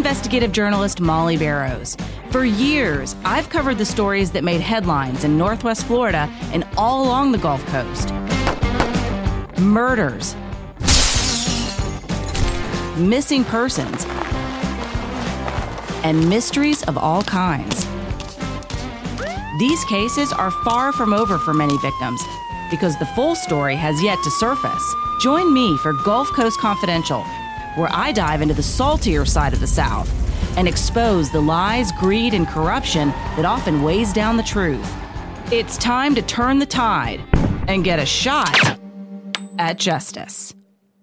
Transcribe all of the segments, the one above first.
investigative journalist Molly Barrows. For years, I've covered the stories that made headlines in Northwest Florida and all along the Gulf Coast. Murders, missing persons, and mysteries of all kinds. These cases are far from over for many victims because the full story has yet to surface. Join me for Gulf Coast Confidential, where I dive into the saltier side of the South and expose the lies, greed, and corruption that often weighs down the truth. It's time to turn the tide and get a shot at justice.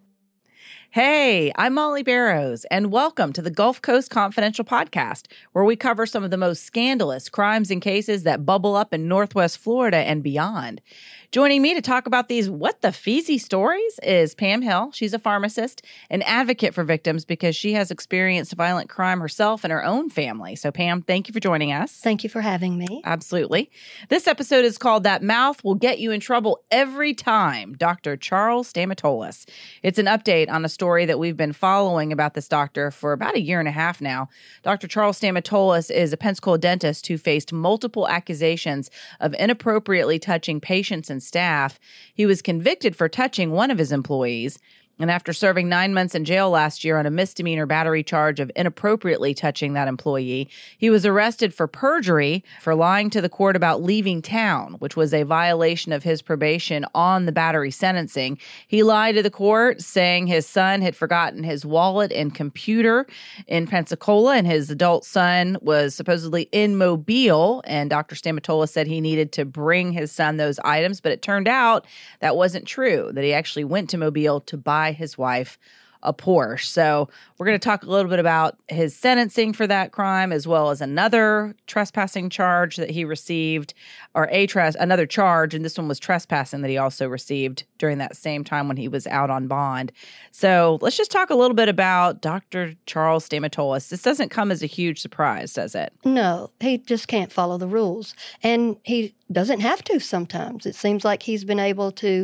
Hey, I'm Molly Barrows, and welcome to the Gulf Coast Confidential podcast, where we cover some of the most scandalous crimes and cases that bubble up in Northwest Florida and beyond. Joining me to talk about these what the feezy stories is Pam Hill. She's a pharmacist, an advocate for victims because she has experienced violent crime herself and her own family. So Pam, thank you for joining us. Thank you for having me. Absolutely. This episode is called That Mouth Will Get You in Trouble Every Time, Dr. Charles Stamatolis. It's an update on a story that we've been following about this doctor for about a year and a half now. Dr. Charles Stamatolis is a Pensacola dentist who faced multiple accusations of inappropriately touching patients and staff. He was convicted for touching one of his employees, and after serving 9 months in jail last year on a misdemeanor battery charge of inappropriately touching that employee, he was arrested for perjury for lying to the court about leaving town, which was a violation of his probation on the battery sentencing. He lied to the court, saying his son had forgotten his wallet and computer in Pensacola, and his adult son was supposedly in Mobile, and Dr. Stamatolis said he needed to bring his son those items, but it turned out that wasn't true, that he actually went to Mobile to buy his wife a Porsche. So we're going to talk a little bit about his sentencing for that crime, as well as another trespassing charge that he received, or another charge, and this one was trespassing that he also received during that same time when he was out on bond. So let's just talk a little bit about Dr. Charles Stamatolis. This doesn't come as a huge surprise, does it? No, he just can't follow the rules. And he doesn't have to sometimes. It seems like he's been able to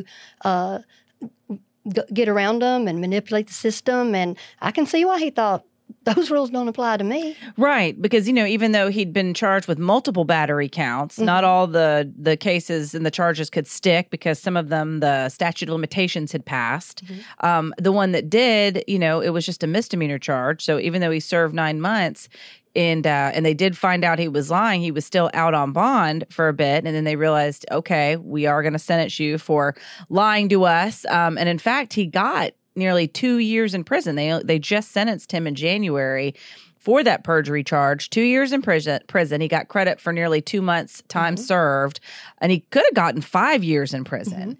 get around them and manipulate the system. And I can see why he thought those rules don't apply to me. Right. Because, even though he'd been charged with multiple battery counts, not all the cases and the charges could stick because some of them, the statute of limitations had passed. The one that did, it was just a misdemeanor charge. So even though he served 9 months, and they did find out he was lying, he was still out on bond for a bit. And then they realized, okay, we are going to sentence you for lying to us. And in fact, he got nearly 2 years in prison. They just sentenced him in January for that perjury charge, 2 years in prison. He got credit for nearly 2 months time served, and he could have gotten 5 years in prison.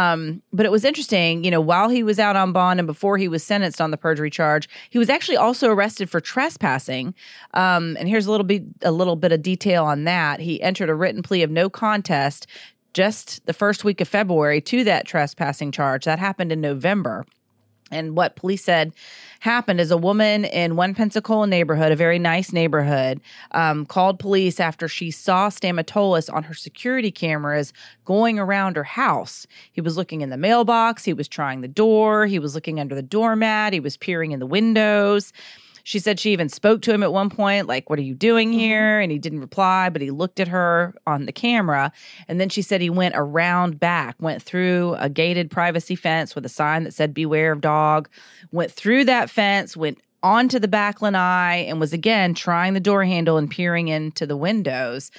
But it was interesting, while he was out on bond and before he was sentenced on the perjury charge, he was actually also arrested for trespassing. And here's a little bit of detail on that. He entered a written plea of no contest just the first week of February to that trespassing charge. That happened in November. And what police said happened is a woman in one Pensacola neighborhood, a very nice neighborhood, called police after she saw Stamatolis on her security cameras going around her house. He was looking in the mailbox. He was trying the door. He was looking under the doormat. He was peering in the windows. She said she even spoke to him at one point, like, what are you doing here? And he didn't reply, but he looked at her on the camera. And then she said he went around back, went through a gated privacy fence with a sign that said, beware of dog, went through that fence, went onto the back lanai, and was again trying the door handle and peering into the windows.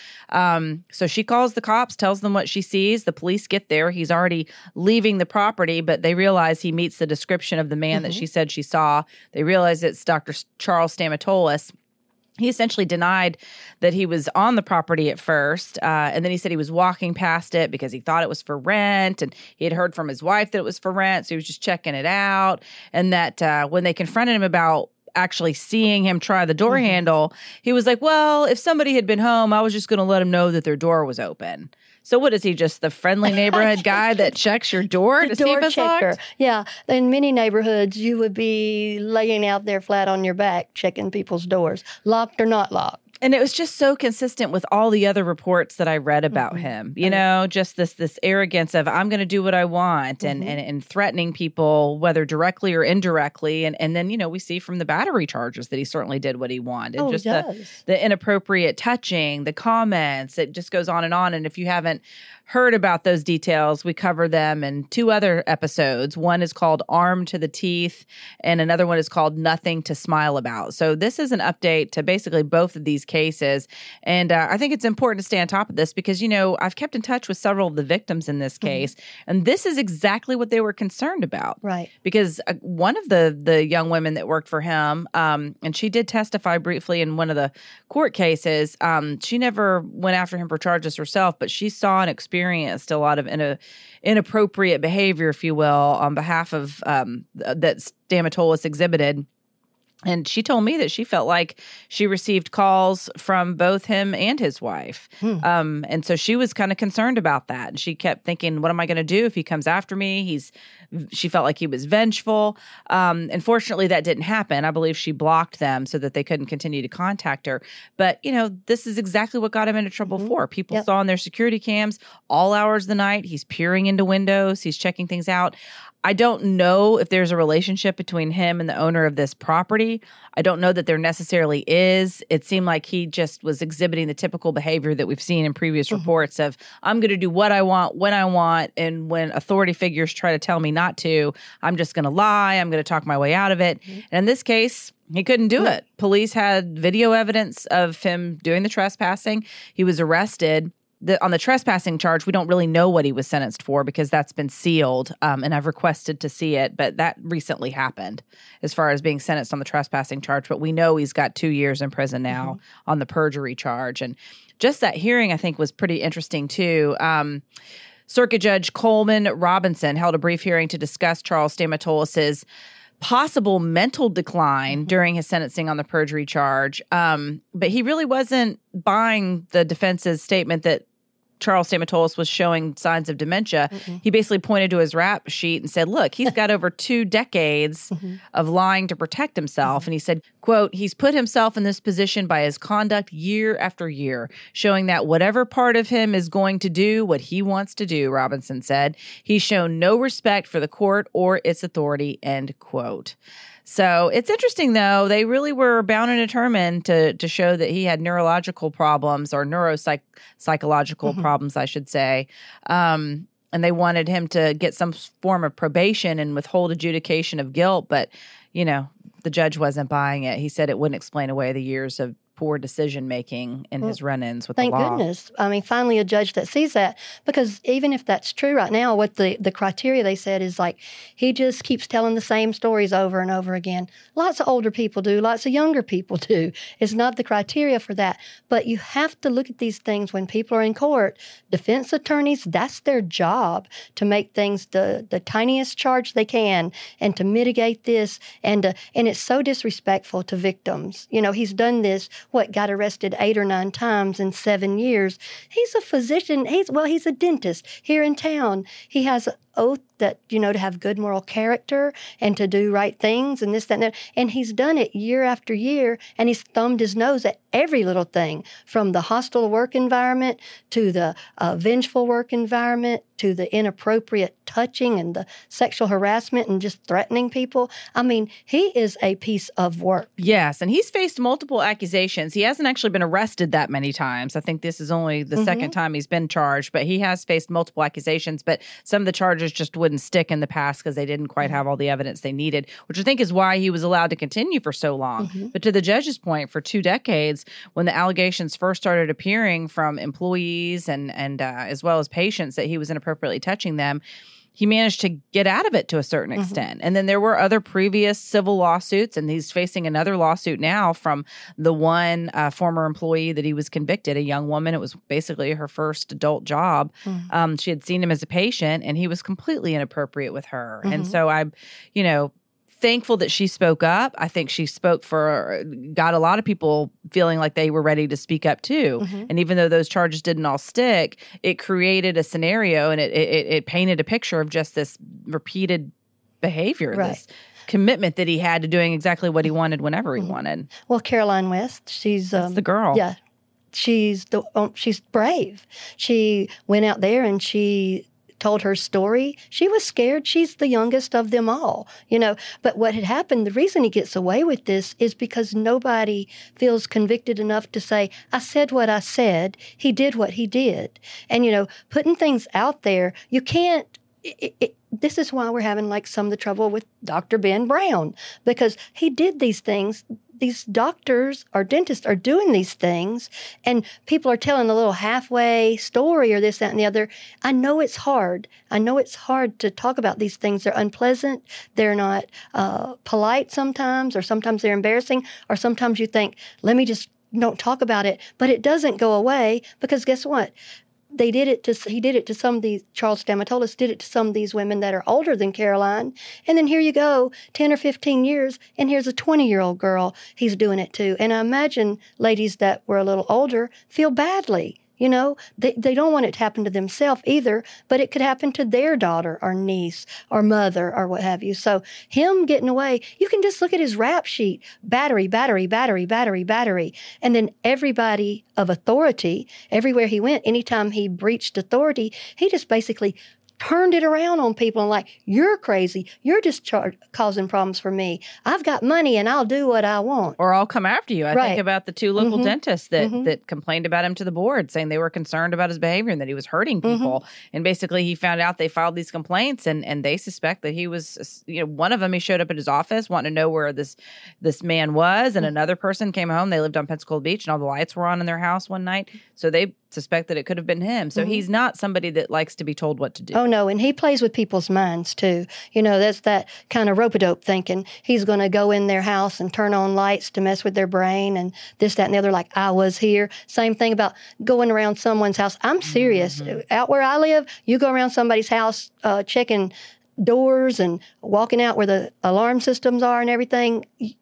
So she calls the cops, tells them what she sees. The police get there. He's already leaving the property, but they realize he meets the description of the man that she said she saw. They realize it's Dr. Charles Stamatolis. He essentially denied that he was on the property at first, and then he said he was walking past it because he thought it was for rent, and he had heard from his wife that it was for rent, so he was just checking it out, and that when they confronted him about actually seeing him try the door handle, he was like, well, if somebody had been home, I was just going to let them know that their door was open. So what is he, just the friendly neighborhood guy that checks your door to see if it's locked? Yeah. In many neighborhoods, you would be laying out there flat on your back, checking people's doors, locked or not locked. And it was just so consistent with all the other reports that I read about him, you know, just this arrogance of I'm going to do what I want and threatening people, whether directly or indirectly. And then, you know, we see from the battery charges that he certainly did what he wanted. Oh, just he does. the inappropriate touching, the comments, it just goes on. And if you haven't heard about those details, we cover them in 2 other episodes. One is called Armed to the Teeth, and another one is called Nothing to Smile About. So this is an update to basically both of these cases. And I think it's important to stay on top of this because, you know, I've kept in touch with several of the victims in this case, and this is exactly what they were concerned about. Right. Because one of the young women that worked for him, and she did testify briefly in one of the court cases, she never went after him for charges herself, but she saw and experienced a lot of inappropriate behavior, if you will, on behalf of that Stamatoulis exhibited. And she told me that she felt like she received calls from both him and his wife. And so she was kind of concerned about that. And she kept thinking, what am I going to do if he comes after me? She felt like he was vengeful. Unfortunately, that didn't happen. I believe she blocked them so that they couldn't continue to contact her. But, you know, this is exactly what got him into trouble for. People saw on their security cams all hours of the night. He's peering into windows. He's checking things out. I don't know if there's a relationship between him and the owner of this property. I don't know that there necessarily is. It seemed like he just was exhibiting the typical behavior that we've seen in previous reports of, I'm going to do what I want, when I want, and when authority figures try to tell me not to, I'm just going to lie, I'm going to talk my way out of it. And in this case, he couldn't do it. Police had video evidence of him doing the trespassing. He was arrested. On the trespassing charge, we don't really know what he was sentenced for because that's been sealed, and I've requested to see it, but that recently happened as far as being sentenced on the trespassing charge. But we know he's got 2 years in prison now on the perjury charge. And just that hearing, I think, was pretty interesting, too. Circuit Judge Coleman Robinson held a brief hearing to discuss Charles Stamatoulis' possible mental decline during his sentencing on the perjury charge. But he really wasn't buying the defense's statement that Charles Stamatoulis was showing signs of dementia. He basically pointed to his rap sheet and said, look, he's got over 2 decades of lying to protect himself. And he said, quote, he's put himself in this position by his conduct year after year, showing that whatever part of him is going to do what he wants to do, Robinson said. He's shown no respect for the court or its authority, end quote. So it's interesting, though. They really were bound and determined to show that he had neurological problems or neuropsychological problems, I should say. And they wanted him to get some form of probation and withhold adjudication of guilt. But, you know, the judge wasn't buying it. He said it wouldn't explain away the years of poor decision-making in his run-ins with the law. Thank goodness. I mean, finally a judge that sees that, because even if that's true right now, what the criteria they said is like, he just keeps telling the same stories over and over again. Lots of older people do, lots of younger people do. It's not the criteria for that. But you have to look at these things when people are in court. Defense attorneys, that's their job, to make things the tiniest charge they can and to mitigate this. And it's so disrespectful to victims. You know, he's done this, got arrested 8 or 9 times in 7 years. He's a physician. He's a dentist here in town. He has an oath that, you know, to have good moral character and to do right things and this, that, and that. And he's done it year after year, and he's thumbed his nose at every little thing, from the hostile work environment to the vengeful work environment to the inappropriate touching and the sexual harassment and just threatening people. I mean, he is a piece of work. Yes, and he's faced multiple accusations. He hasn't actually been arrested that many times. I think this is only the second time he's been charged, but he has faced multiple accusations. But some of the charges just wouldn't stick in the past because they didn't quite have all the evidence they needed, which I think is why he was allowed to continue for so long. But to the judge's point, for 2 decades, when the allegations first started appearing from employees and as well as patients that he was inappropriately touching them, he managed to get out of it to a certain extent. And then there were other previous civil lawsuits, and he's facing another lawsuit now from the one former employee that he was convicted, a young woman. It was basically her first adult job. She had seen him as a patient, and he was completely inappropriate with her. And so I'm, you know, thankful that she spoke up. I think she got a lot of people feeling like they were ready to speak up too. And even though those charges didn't all stick, it created a scenario, and it painted a picture of just this repeated behavior. Right. commitment that he had to doing exactly what he wanted whenever he wanted. Well, Caroline West, she's That's the girl. Yeah, she's brave. She went out there and she told her story. She was scared. She's the youngest of them all, But what had happened, the reason he gets away with this is because nobody feels convicted enough to say, I said what I said. He did what he did. And, putting things out there, you can't, this is why we're having like some of the trouble with Dr. Ben Brown, because he did these things. These doctors or dentists are doing these things, and people are telling a little halfway story or this, that, and the other. I know it's hard. I know it's hard to talk about these things. They're unpleasant. They're not polite sometimes, or sometimes they're embarrassing, or sometimes you think, let me just don't talk about it. But it doesn't go away because guess what? He did it to some of these, Charles Stamatolis did it to some of these women that are older than Caroline. And then here you go, 10 or 15 years, and here's a 20-year-old girl he's doing it to. And I imagine ladies that were a little older feel badly. They don't want it to happen to themselves either, but it could happen to their daughter or niece or mother or what have you. So him getting away, you can just look at his rap sheet, battery, battery, battery, battery, battery. And then everybody of authority, everywhere he went, anytime he breached authority, he just basically turned it around on people and like, you're crazy. You're just causing problems for me. I've got money and I'll do what I want. Or I'll come after you. I think about the two local dentists that complained about him to the board, saying they were concerned about his behavior and that he was hurting people. And basically he found out they filed these complaints and they suspect that he was, one of them, he showed up at his office wanting to know where this man was. And another person came home. They lived on Pensacola Beach and all the lights were on in their house one night. So they suspect that it could have been him. So he's not somebody that likes to be told what to do. Oh, no. And he plays with people's minds, too. That's that kind of rope-a-dope thinking. He's going to go in their house and turn on lights to mess with their brain and this, that, and the other, like I was here. Same thing about going around someone's house. I'm serious. Out where I live, you go around somebody's house checking doors and walking out where the alarm systems are and everything,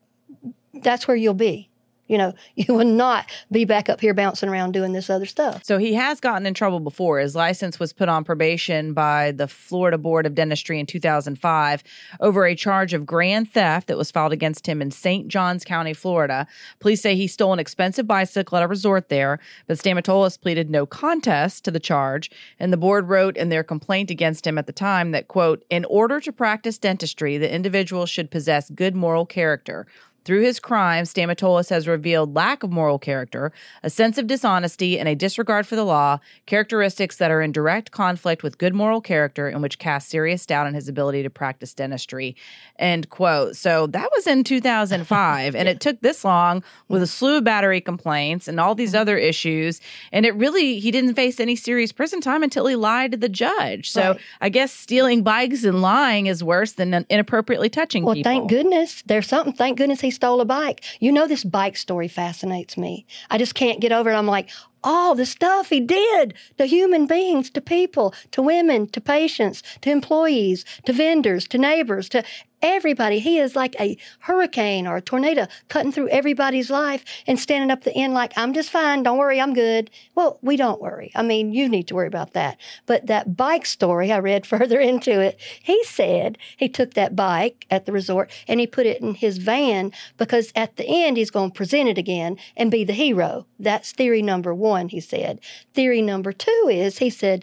that's where you'll be. You will not be back up here bouncing around doing this other stuff. So he has gotten in trouble before. His license was put on probation by the Florida Board of Dentistry in 2005 over a charge of grand theft that was filed against him in St. Johns County, Florida. Police say he stole an expensive bicycle at a resort there, but Stamatolis pleaded no contest to the charge. And the board wrote in their complaint against him at the time that, quote, in order to practice dentistry, the individual should possess good moral character. Through his crimes, Stamatolis has revealed lack of moral character, a sense of dishonesty, and a disregard for the law, characteristics that are in direct conflict with good moral character and which cast serious doubt on his ability to practice dentistry, end quote. So that was in 2005, and it took this long with a slew of battery complaints and all these other issues, and he didn't face any serious prison time until he lied to the judge. So right. I guess stealing bikes and lying is worse than inappropriately touching people. Well, thank goodness. There's something. Thank goodness he stole a bike. This bike story fascinates me. I just can't get over it. I'm like, all the stuff he did to human beings, to people, to women, to patients, to employees, to vendors, to neighbors, to everybody. He is like a hurricane or a tornado cutting through everybody's life and standing up the end like, I'm just fine. Don't worry. I'm good. Well, we don't worry. I mean, you need to worry about that. But that bike story, I read further into it. He said he took that bike at the resort and he put it in his van because at the end he's going to present it again and be the hero. That's theory number one, he said. Theory number two is, he said,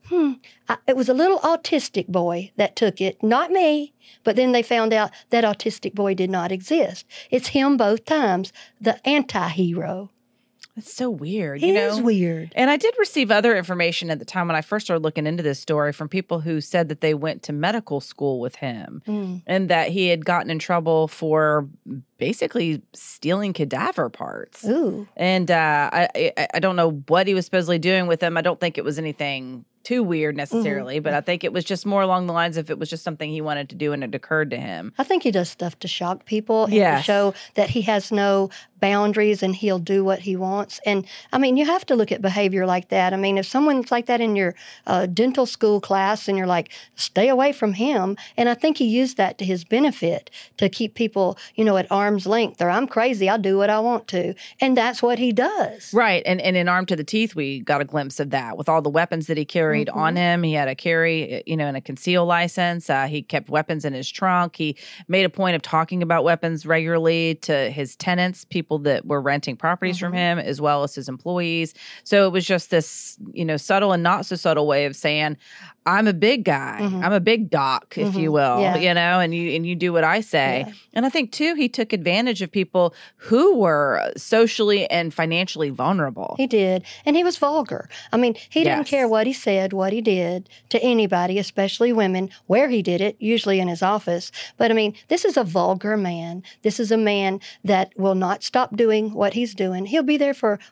it was a little autistic boy that took it, not me. But then they found out that autistic boy did not exist. It's him both times, the anti-hero. That's so weird. It is weird. And I did receive other information at the time when I first started looking into this story from people who said that they went to medical school with him and that he had gotten in trouble for basically stealing cadaver parts. Ooh. And I don't know what he was supposedly doing with them. I don't think it was anything too weird necessarily, but I think it was just more along the lines of it was just something he wanted to do and it occurred to him. I think he does stuff to shock people and to show that he has no boundaries and he'll do what he wants. And I mean, you have to look at behavior like that. I mean, if someone's like that in your dental school class and you're like, stay away from him. And I think he used that to his benefit to keep people, at arm's length, or I'm crazy, I'll do what I want to. And that's what he does. Right. And in Armed to the Teeth, we got a glimpse of that with all the weapons that he carried carried on him. He had a carry, and a conceal license. He kept weapons in his trunk. He made a point of talking about weapons regularly to his tenants, people that were renting properties from him, as well as his employees. So it was just this, subtle and not so subtle way of saying, I'm a big guy. I'm a big doc, if you will, and you do what I say. Yeah. And I think, too, he took advantage of people who were socially and financially vulnerable. He did. And he was vulgar. I mean, he didn't care what he said, what he did to anybody, especially women, where he did it, usually in his office. But, I mean, this is a vulgar man. This is a man that will not stop doing what he's doing. He'll be there for,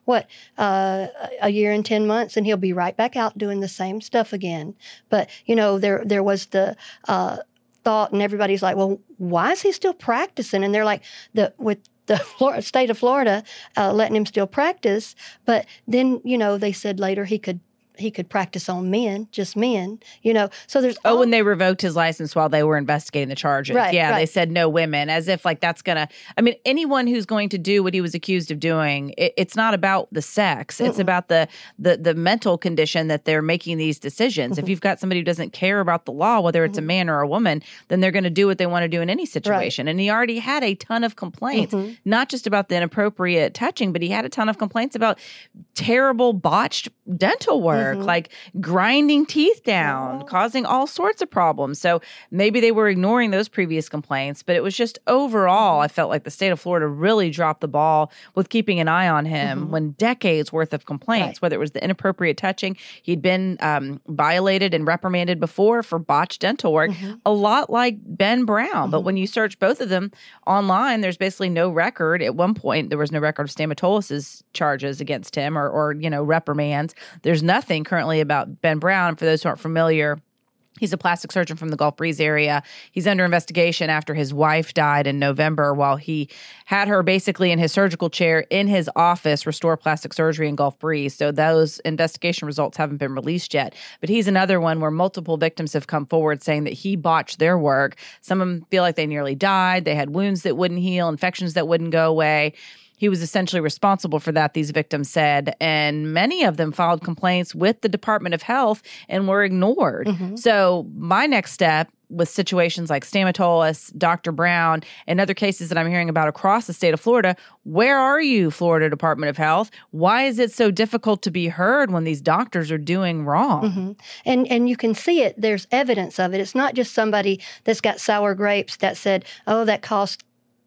a year and 10 months, and he'll be right back out doing the same stuff again. But, there was the thought, and everybody's like, well, why is he still practicing? And they're like, with the state of Florida letting him still practice. But then, they said later he could practice on men, just men, So there's when they revoked his license while they were investigating the charges. Right, yeah, right. They said no women, as if like that's gonna. I mean, anyone who's going to do what he was accused of doing, it's not about the sex. It's about the mental condition that they're making these decisions. If you've got somebody who doesn't care about the law, whether it's a man or a woman, then they're going to do what they want to do in any situation. Right. And he already had a ton of complaints, not just about the inappropriate touching, but he had a ton of complaints about terrible botched dental work. Like grinding teeth down, causing all sorts of problems. So maybe they were ignoring those previous complaints, but it was just overall, I felt like the state of Florida really dropped the ball with keeping an eye on him when decades worth of complaints, whether it was the inappropriate touching, he'd been violated and reprimanded before for botched dental work, a lot like Ben Brown. But when you search both of them online, there's basically no record. At one point, there was no record of Stamatolis's charges against him or reprimands. There's nothing currently about Ben Brown. For those who aren't familiar, he's a plastic surgeon from the Gulf Breeze area. He's under investigation after his wife died in November while he had her basically in his surgical chair in his office, Restore Plastic Surgery in Gulf Breeze. So those investigation results haven't been released yet. But he's another one where multiple victims have come forward saying that he botched their work. Some of them feel like they nearly died. They had wounds that wouldn't heal, infections that wouldn't go away. He was essentially responsible for that, these victims said, and many of them filed complaints with the Department of Health and were ignored. So my next step with situations like Stamatolis, Dr. Brown, and other cases that I'm hearing about across the state of Florida, where are you, Florida Department of Health? Why is it so difficult to be heard when these doctors are doing wrong? And you can see it. There's evidence of it. It's not just somebody that's got sour grapes that said, oh, that cost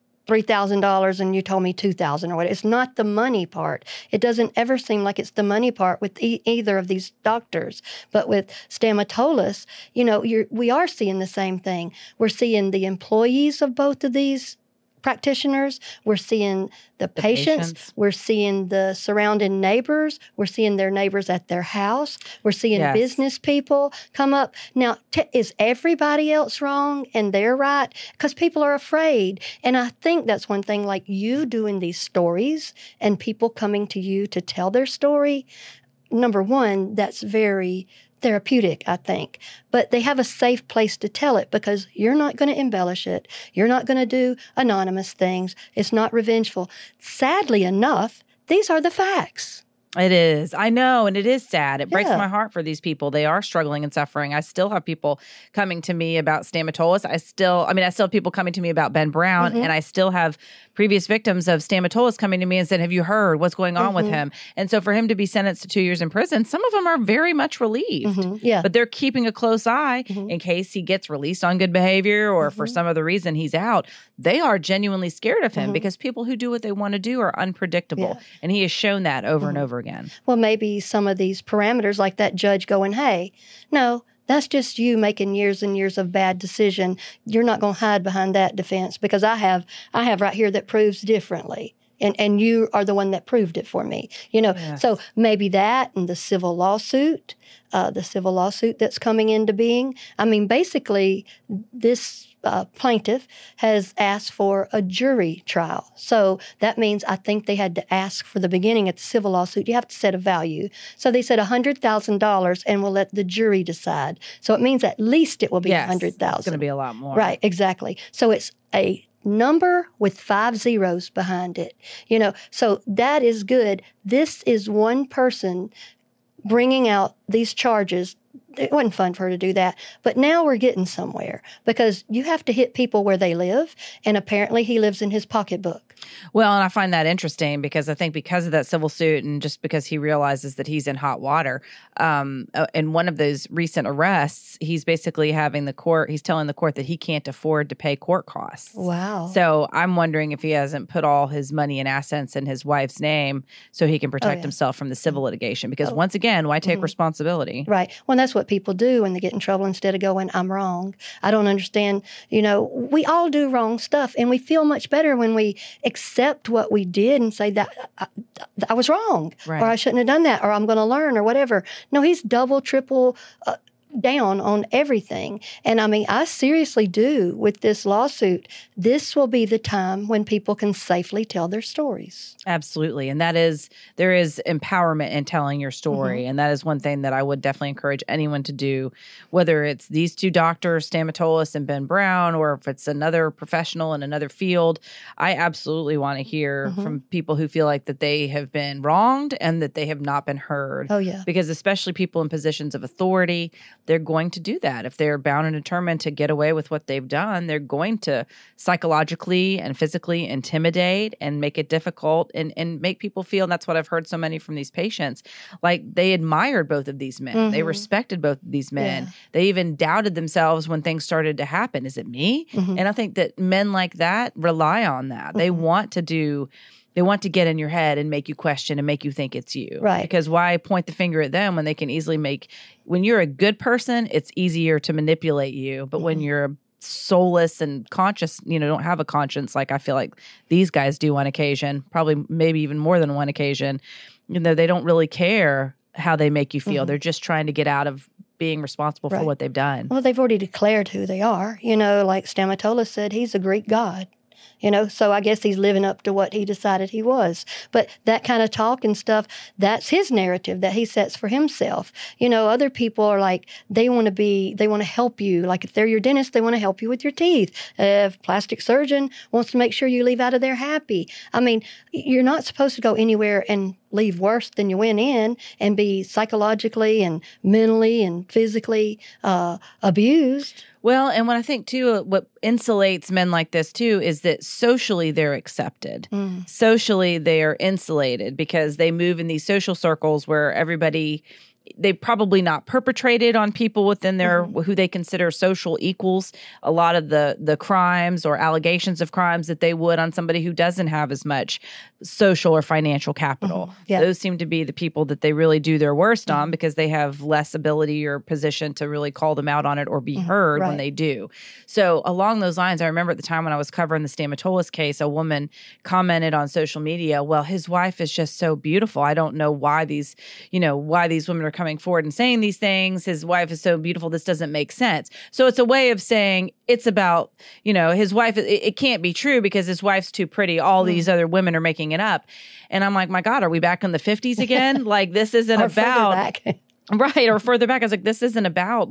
$3,000 and you told me $2,000 or what. It's not the money part. It doesn't ever seem like it's the money part with either of these doctors. But with Stamatolis, we are seeing the same thing. We're seeing the employees of both of these practitioners. We're seeing the patients. We're seeing the surrounding neighbors. We're seeing their neighbors at their house. We're seeing business people come up. Now, is everybody else wrong and they're right? Because people are afraid. And I think that's one thing, like you doing these stories and people coming to you to tell their story. Number one, that's very therapeutic, I think. But they have a safe place to tell it because you're not going to embellish it. You're not going to do anonymous things. It's not revengeful. Sadly enough, these are the facts. It is. I know. And it is sad. It breaks my heart for these people. They are struggling and suffering. I still have people coming to me about Stamatolis. I still have people coming to me about Ben Brown. And I still have previous victims of Stamatolis coming to me and said, have you heard what's going on with him? And so for him to be sentenced to 2 years in prison, some of them are very much relieved. But they're keeping a close eye in case he gets released on good behavior or for some other reason he's out. They are genuinely scared of him because people who do what they want to do are unpredictable. And he has shown that over and over again. Well, maybe some of these parameters, like that judge going, hey, no, that's just you making years and years of bad decision. You're not going to hide behind that defense because I have right here that proves differently. And you are the one that proved it for me. So maybe that and the civil lawsuit that's coming into being. I mean, basically, this plaintiff has asked for a jury trial. So that means I think they had to ask for the beginning at the civil lawsuit. You have to set a value. So they said $100,000 and we'll let the jury decide. So it means at least it will be $100,000. It's going to be a lot more. Right, exactly. So it's a number with 5 zeros behind it. So that is good. This is one person bringing out these charges it wasn't fun for her to do that. But now we're getting somewhere because you have to hit people where they live. And apparently he lives in his pocketbook. Well, and I find that interesting because I think because of that civil suit and just because he realizes that he's in hot water, in one of those recent arrests, he's basically he's telling the court that he can't afford to pay court costs. Wow. So I'm wondering if he hasn't put all his money and assets in his wife's name so he can protect himself from the civil litigation. Because once again, why take responsibility? Right. Well, that's what people do when they get in trouble instead of going, I'm wrong. I don't understand. We all do wrong stuff, and we feel much better when we accept what we did and say that I was wrong, right, or I shouldn't have done that, or I'm going to learn, or whatever. No, he's double, triple down on everything. And I mean, I seriously do with this lawsuit. This will be the time when people can safely tell their stories. Absolutely. And there is empowerment in telling your story. And that is one thing that I would definitely encourage anyone to do, whether it's these two doctors, Stamatolis and Ben Brown, or if it's another professional in another field. I absolutely want to hear from people who feel like that they have been wronged and that they have not been heard. Oh, yeah. Because especially people in positions of authority, they're going to do that. If they're bound and determined to get away with what they've done, they're going to psychologically and physically intimidate and make it difficult and make people feel, and that's what I've heard so many from these patients, like they admired both of these men. They respected both of these men. Yeah. They even doubted themselves when things started to happen. Is it me? And I think that men like that rely on that. They want to get in your head and make you question and make you think it's you. Right. Because why point the finger at them when they can easily when you're a good person, it's easier to manipulate you. But when you're soulless and conscious, don't have a conscience like I feel like these guys do on occasion, probably maybe even more than one occasion, they don't really care how they make you feel. They're just trying to get out of being responsible for what they've done. Well, they've already declared who they are. Like Stamatolis said, he's a Greek god. So I guess he's living up to what he decided he was. But that kind of talk and stuff, that's his narrative that he sets for himself. Other people are like, they want to help you. Like if they're your dentist, they want to help you with your teeth. If plastic surgeon wants to make sure you leave out of there happy. I mean, you're not supposed to go anywhere and leave worse than you went in and be psychologically and mentally and physically abused. Well, and what I think, too, what insulates men like this, too, is that socially they're accepted. Socially they are insulated because they move in these social circles where they probably not perpetrated on people within their who they consider social equals a lot of the crimes or allegations of crimes that they would on somebody who doesn't have as much social or financial capital. Yeah. Those seem to be the people that they really do their worst on because they have less ability or position to really call them out on it or be heard when they do. So along those lines, I remember at the time when I was covering the Stamatolis case, a woman commented on social media, well, his wife is just so beautiful. I don't know why these women are coming forward and saying these things. His wife is so beautiful. This doesn't make sense. So it's a way of saying it's about, his wife. It can't be true because his wife's too pretty. All these other women are making it up. And I'm like, my God, are we back in the 50s again? Like this isn't or about further back. Right. Or further back. I was like, this isn't about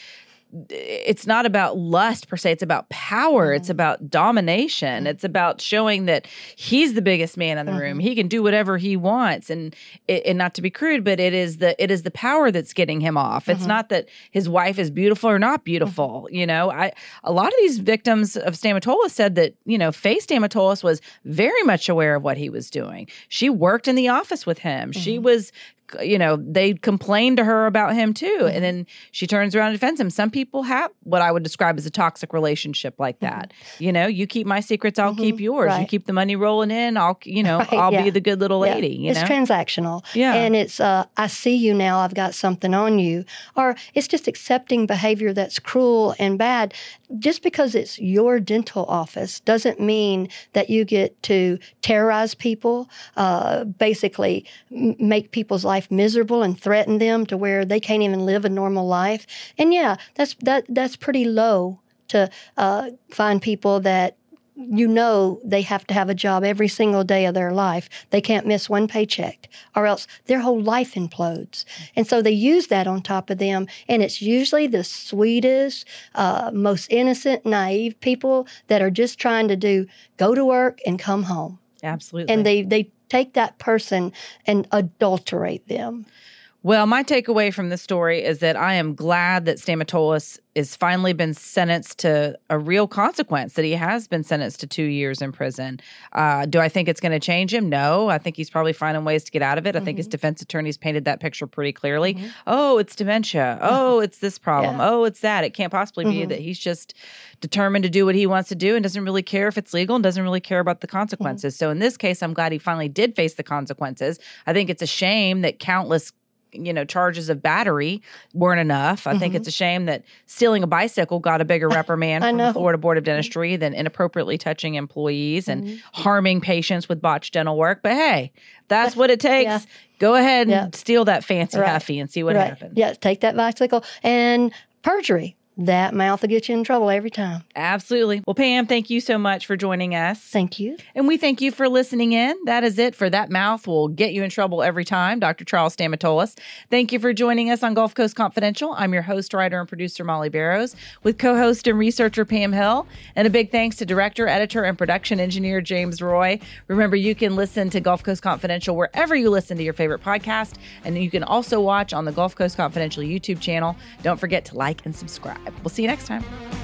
it's not about lust per se. It's about power. It's about domination. It's about showing that he's the biggest man in the room. He can do whatever he wants. And not to be crude, but it is the power that's getting him off. It's not that his wife is beautiful or not beautiful. A lot of these victims of Stamatolis said that, Faye Stamatolis was very much aware of what he was doing. She worked in the office with him. She was they complained to her about him too. And then she turns around and defends him. Some people have what I would describe as a toxic relationship like that. You keep my secrets, I'll keep yours. Right. You keep the money rolling in, I'll be the good little lady. It's transactional. Yeah. And it's, I see you now, I've got something on you. Or it's just accepting behavior that's cruel and bad. Just because it's your dental office doesn't mean that you get to terrorize people, basically make people's life miserable and threaten them to where they can't even live a normal life. And yeah, that's pretty low to find people that they have to have a job every single day of their life. They can't miss one paycheck or else their whole life implodes. And so they use that on top of them. And it's usually the sweetest, most innocent, naive people that are just trying to go to work and come home. Absolutely. And they take that person and adulterate them. Well, my takeaway from this story is that I am glad that Stamatolis is finally been sentenced to a real consequence, that he has been sentenced to 2 years in prison. Do I think it's going to change him? No. I think he's probably finding ways to get out of it. I think his defense attorneys painted that picture pretty clearly. Oh, it's dementia. Oh, it's this problem. Yeah. Oh, it's that. It can't possibly be that he's just determined to do what he wants to do and doesn't really care if it's legal and doesn't really care about the consequences. So in this case, I'm glad he finally did face the consequences. I think it's a shame that countless charges of battery weren't enough. I think it's a shame that stealing a bicycle got a bigger reprimand from the Florida Board of Dentistry than inappropriately touching employees and harming patients with botched dental work. But hey, that's what it takes. Yeah. Go ahead and steal that fancy Huffy and see what happens. Yeah, take that bicycle. And perjury. That mouth will get you in trouble every time. Absolutely. Well, Pam, thank you so much for joining us. Thank you. And we thank you for listening in. That is it for That Mouth Will Get You in Trouble Every Time, Dr. Charles Stamatolis. Thank you for joining us on Gulf Coast Confidential. I'm your host, writer, and producer, Molly Barrows, with co-host and researcher Pam Hill. And a big thanks to director, editor, and production engineer James Roy. Remember, you can listen to Gulf Coast Confidential wherever you listen to your favorite podcast. And you can also watch on the Gulf Coast Confidential YouTube channel. Don't forget to like and subscribe. We'll see you next time.